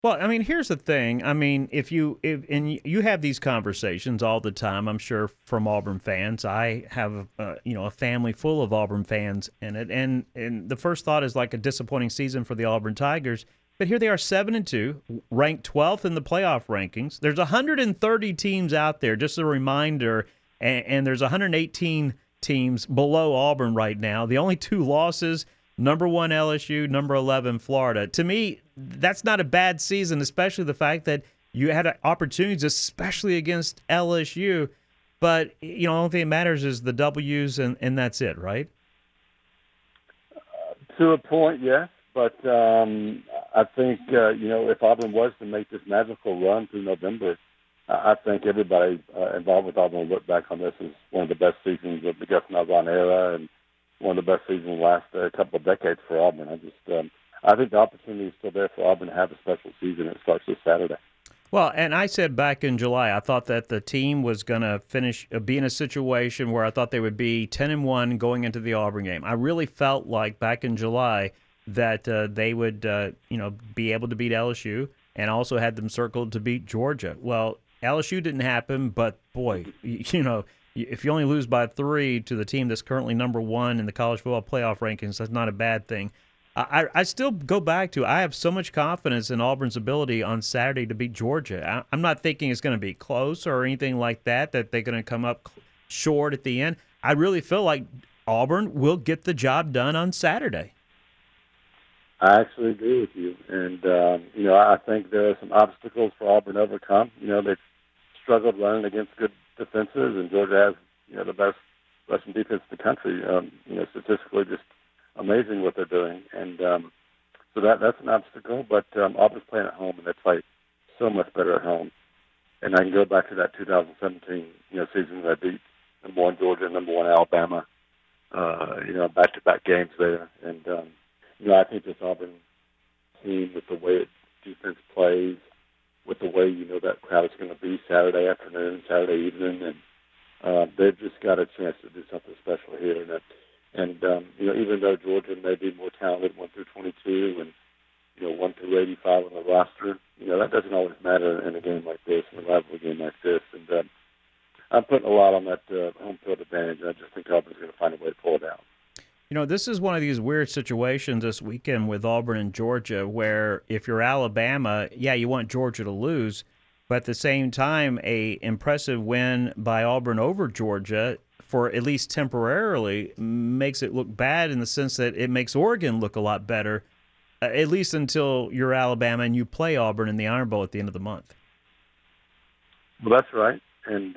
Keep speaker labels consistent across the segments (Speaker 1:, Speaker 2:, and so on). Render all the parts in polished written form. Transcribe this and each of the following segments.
Speaker 1: Well, I mean, here's the thing. I mean, if you have these conversations all the time, I'm sure from Auburn fans. I have a family full of Auburn fans in it, and the first thought is like a disappointing season for the Auburn Tigers. But here they are, 7-2, ranked 12th in the playoff rankings. There's 130 teams out there. Just a reminder, and there's 118 teams below Auburn right now. The only two losses, number one LSU, number 11 Florida. To me, that's not a bad season, especially the fact that you had opportunities, especially against LSU. But, the only thing that matters is the W's, and that's it, right?
Speaker 2: To a point, yes. But I think, if Auburn was to make this magical run through November, I think everybody involved with Auburn will look back on this as one of the best seasons of the Gus Malzahn era and one of the best seasons in the last couple of decades for Auburn. I think the opportunity is still there for Auburn to have a special season. It starts this Saturday.
Speaker 1: Well, and I said back in July, I thought that the team was going to be in a situation where I thought they would be 10-1 going into the Auburn game. I really felt like back in July that they would, be able to beat LSU, and also had them circled to beat Georgia. Well, LSU didn't happen, but boy, if you only lose by 3 to the team that's currently number 1 in the college football playoff rankings, that's not a bad thing. I still go back to I have so much confidence in Auburn's ability on Saturday to beat Georgia. I'm not thinking it's going to be close or anything like that they're going to come up short at the end. I really feel like Auburn will get the job done on Saturday.
Speaker 2: I actually agree with you. And, I think there are some obstacles for Auburn to overcome. They've struggled running against good defenses, and Georgia has, the best rushing defense in the country. Statistically just amazing what they're doing. And so that's an obstacle. But Auburn's playing at home, and they play so much better at home. And I can go back to that 2017, season that beat number 1 Georgia and number 1 Alabama, back-to-back games there. And, I think this Auburn team, with the way its defense plays, with the way that crowd is going to be Saturday afternoon, Saturday evening, and they've just got a chance to do something special here. And even though Georgia may be more talented 1 through 22 and 1 through 85 on the roster, that doesn't always matter in a game like this, in a rivalry game like this. And I'm putting a lot on that home field advantage, and I just think Auburn's going to find a way to pull it out.
Speaker 1: This is one of these weird situations this weekend with Auburn and Georgia where if you're Alabama, yeah, you want Georgia to lose, but at the same time, a impressive win by Auburn over Georgia for at least temporarily makes it look bad in the sense that it makes Oregon look a lot better, at least until you're Alabama and you play Auburn in the Iron Bowl at the end of the month.
Speaker 2: Well, that's right. And,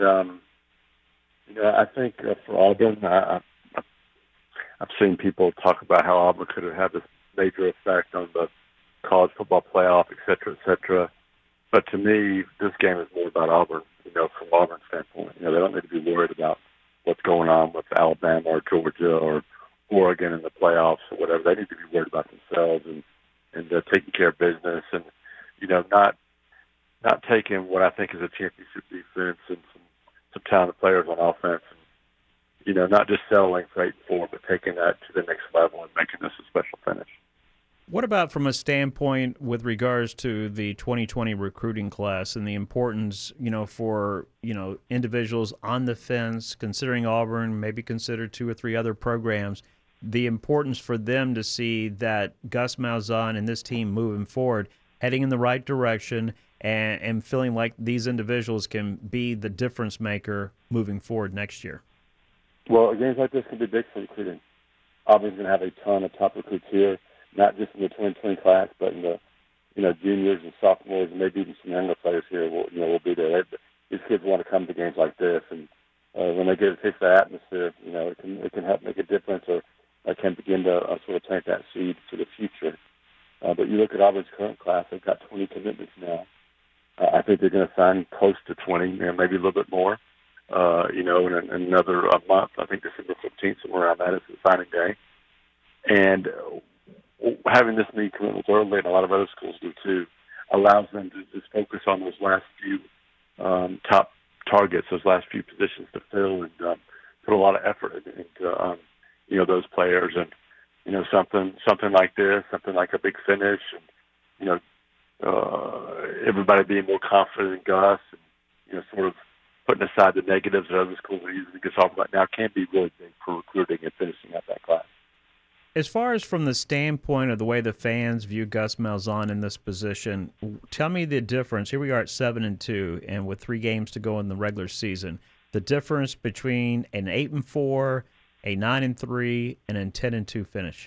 Speaker 2: I think for Auburn, I've seen people talk about how Auburn could have had this major effect on the college football playoff, et cetera, et cetera. But to me, this game is more about Auburn, from Auburn's standpoint. They don't need to be worried about what's going on with Alabama or Georgia or Oregon in the playoffs or whatever. They need to be worried about themselves and taking care of business and, not taking what I think is a championship defense and some talented players on offense and, not just settling for 8-4, but taking that to the next level and making this a special finish.
Speaker 1: What about from a standpoint with regards to the 2020 recruiting class and the importance, for, individuals on the fence, considering Auburn, maybe consider 2 or 3 other programs, the importance for them to see that Gus Malzahn and this team moving forward, heading in the right direction and feeling like these individuals can be the difference maker moving forward next year?
Speaker 2: Well, games like this can be big for recruiting. Auburn's going to have a ton of top recruits here, not just in the 2020 class, but in the juniors and sophomores, and maybe even some younger players here will be there. These kids want to come to games like this, and when they get a taste of the atmosphere, it can help make a difference, or can begin to sort of plant that seed for the future. But you look at Auburn's current class; they've got 20 commitments now. I think they're going to sign close to 20, maybe a little bit more. In another month, I think December 15th, somewhere around that is the signing day. And having this many commitments early, and a lot of other schools do too, allows them to just focus on those last few top targets, those last few positions to fill, and put a lot of effort into those players. And something like this, something like a big finish, and everybody being more confident in Gus, and sort of putting aside the negatives that other schools are using to talk about now can be really big for recruiting and finishing up that class.
Speaker 1: As far as from the standpoint of the way the fans view Gus Malzahn in this position, tell me the difference. Here we are at 7-2, and with 3 games to go in the regular season, the difference between an 8-4, a 9-3, and a 10-2 finish.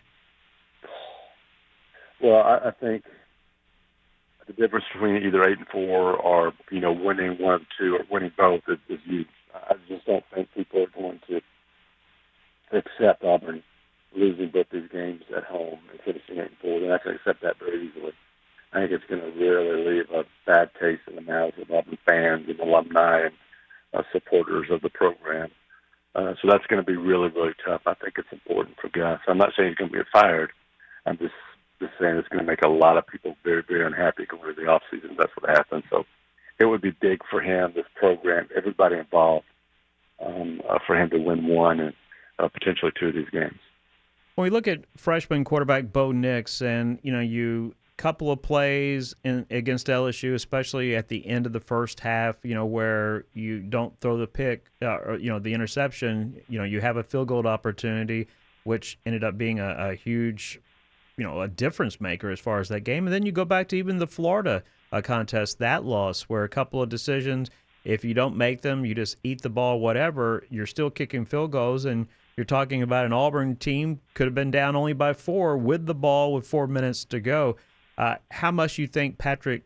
Speaker 2: Well, I think the difference between either 8-4 or winning 1 2 or winning both is huge. I just don't think people are going to accept Auburn losing both these games at home and finishing 8-4. They're not going to accept that very easily. I think it's going to really leave a bad taste in the mouths of Auburn fans and alumni and supporters of the program. So that's going to be really, really tough. I think it's important for Gus. I'm not saying he's going to be fired. I'm just saying it's going to make a lot of people very, very unhappy going into the offseason. That's what happens. So it would be big for him, this program, everybody involved, for him to win 1 and potentially 2 of these games.
Speaker 1: When we look at freshman quarterback Bo Nix, and you couple of plays against LSU, especially at the end of the first half, where you don't throw the pick, or the interception, you have a field goal opportunity, which ended up being a huge, a difference maker as far as that game. And then you go back to even the Florida contest, that loss, where a couple of decisions, if you don't make them, you just eat the ball, whatever, you're still kicking field goals, and you're talking about an Auburn team could have been down only by 4 with the ball with 4 minutes to go. How much you think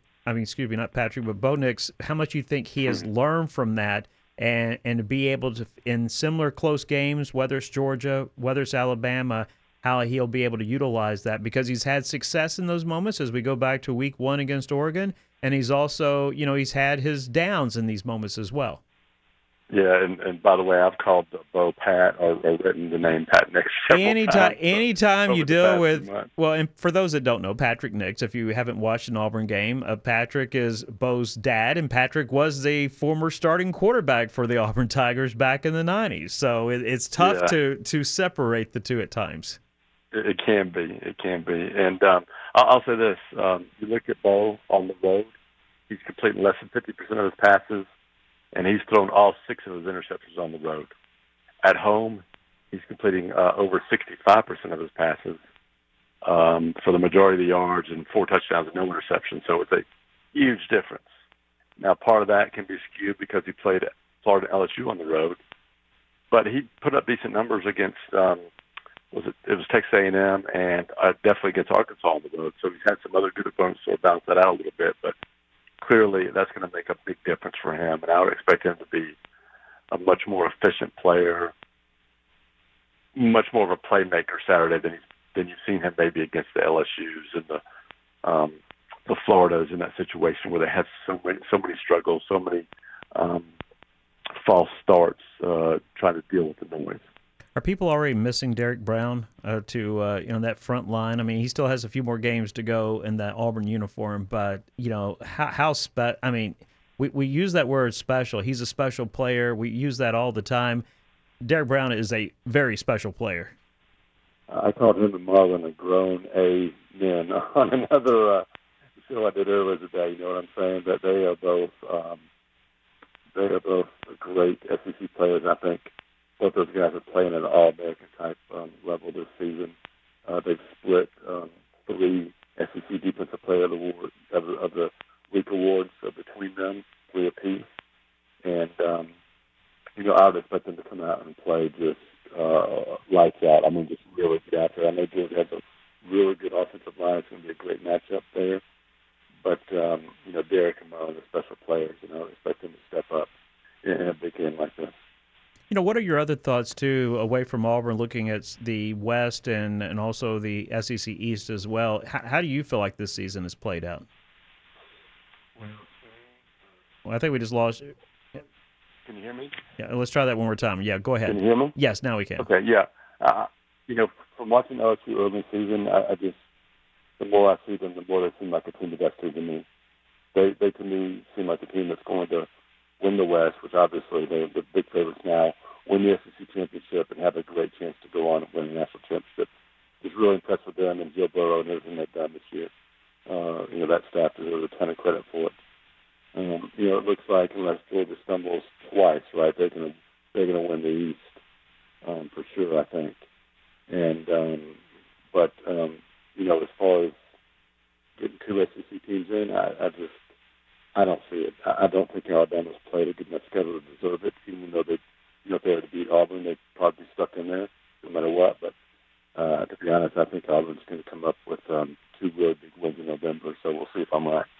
Speaker 1: Bo Nix, how much you think he has learned from that and to be able to, in similar close games, whether it's Georgia, whether it's Alabama, how he'll be able to utilize that, because he's had success in those moments as we go back to week 1 against Oregon, and he's also, he's had his downs in these moments as well.
Speaker 2: Yeah, and by the way, I've called Bo Pat or written the name Pat Nix several times.
Speaker 1: Anytime you deal with, well, and for those that don't know, Patrick Nix, if you haven't watched an Auburn game, Patrick is Bo's dad, and Patrick was the former starting quarterback for the Auburn Tigers back in the 90s. So it's tough to separate the two at times.
Speaker 2: It can be. And I'll say this. You look at Bo on the road, he's completing less than 50% of his passes, and he's thrown all 6 of his interceptions on the road. At home, he's completing over 65% of his passes for the majority of the yards and 4 touchdowns and no interceptions. So it's a huge difference. Now, part of that can be skewed because he played at Florida LSU on the road, but he put up decent numbers against it was Texas A&M and definitely against Arkansas on the road. So he's had some other good opponents sort of balance that out a little bit, but clearly that's going to make a big difference for him, and I would expect him to be a much more efficient player, much more of a playmaker Saturday than you've seen him maybe against the LSUs and the Floridas in that situation where they had so many struggles, so many false starts trying to deal with the noise.
Speaker 1: Are people already missing Derek Brown to that front line? I mean, he still has a few more games to go in that Auburn uniform, but we use that word special. He's a special player. We use that all the time. Derek Brown is a very special player.
Speaker 2: I called him and Marlon a grown A men on another show I did earlier today. You know what I'm saying? That they are both great SEC players. I think both those guys are playing at an All-American type level this season. They've split 3 SEC Defensive Player of the Week awards between them, 3 apiece. And I would expect them to come out and play just lights out. I mean, just really get out there. I know Georgia has a really good offensive line. It's going to be a great matchup there. But Derek and Marlon are special players, and I would expect them to step up in a big game like this.
Speaker 1: What are your other thoughts, too, away from Auburn, looking at the West and also the SEC East as well? How do you feel like this season has played out? Well, I think we just lost.
Speaker 2: Can you hear me?
Speaker 1: Yeah, let's try that one more time. Yeah, go ahead.
Speaker 2: Can you hear me?
Speaker 1: Yes, now we can.
Speaker 2: Okay, yeah. From watching LSU early in the season, I just, the more I see them, the more they seem like a team that's to me. They to me seem like a team that's going to win the West, which obviously they're the big favorites now, win the SEC championship and have a great chance to go on and win the national championship. Just really impressed with them and Joe Burrow and everything they've done this year. that staff deserves a ton of credit for it. It looks like unless Georgia stumbles twice, right, they're gonna win the East for sure, I think. And but as far as getting two SEC teams in, I don't see it. I don't think Alabama's played a good enough schedule to deserve it. Even though if they were to beat Auburn, they'd probably be stuck in there no matter what. But to be honest, I think Auburn's going to come up with two really big wins in November. So we'll see if I'm right.